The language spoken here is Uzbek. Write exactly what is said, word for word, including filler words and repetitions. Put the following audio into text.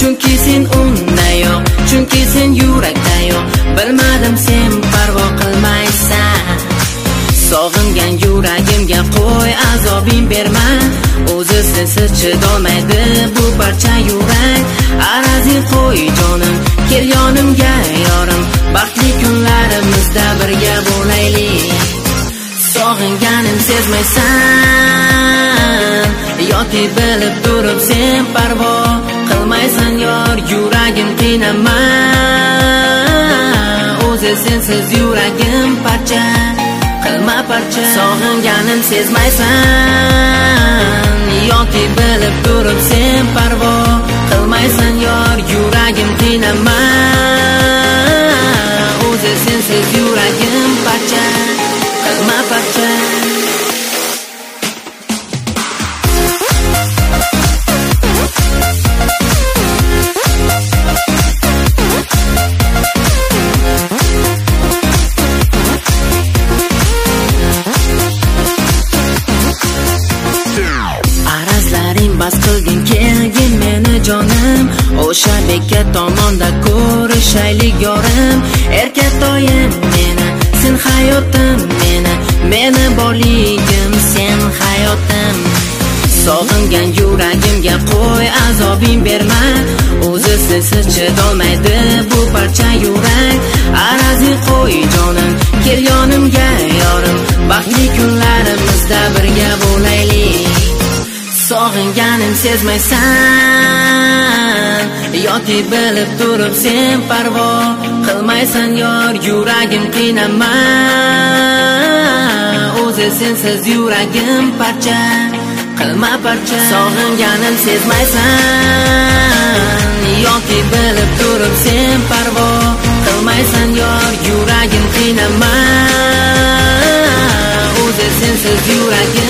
chunki sen unda yo'q, chunki sen yurakda yo'q. Bilmadim sen parvo qilmaysan. Sog'ingan yuragimga qo'y azobing berma. O'zi sensiz chidolmaydi bu parcha yurak. Arazing qo'y jonim, kel yonimga yorim. Baxtli kunlarimizda birga bo'laylik. Sog'inganim sezmaysan yoki bilib turib sen parvo qilmaysan yor. Yuragim qiynama, o'zi sensiz yuragim parcha. Qilma parcha. Sog'inganim sezmaysan yoki bilib turib sen parvo qilmaysan yor. Yuragim qiynama, o'zi sensiz yuragim parcha. Qilma parcha. Bas qilgin kelgin meni jonim, o'sha bekat tomonda ko'rishaylik yorim. Erkatoyim meni, sen hayotim meni, meni borligim sen hayotim. Sog'ingan yuragimga qo'y azobing berma. O'zi sensiz chidolmaydi bu parcha yurak. Arazing qo'y jonim, kel yonimga yorim. Baxtli kunlarimizda birga bo'laylik. Sog'inganim sezmaysan yoki bilib turib sen parvo qilmaysan yor. Yuragim qiynama, o'zi sensiz yuragim parcha. Qilma parcha. Sog'inganim sezmaysan yoki bilib turib sen parvo qilmaysan yor. Yuragim qiynama, o'zi sensiz yuragim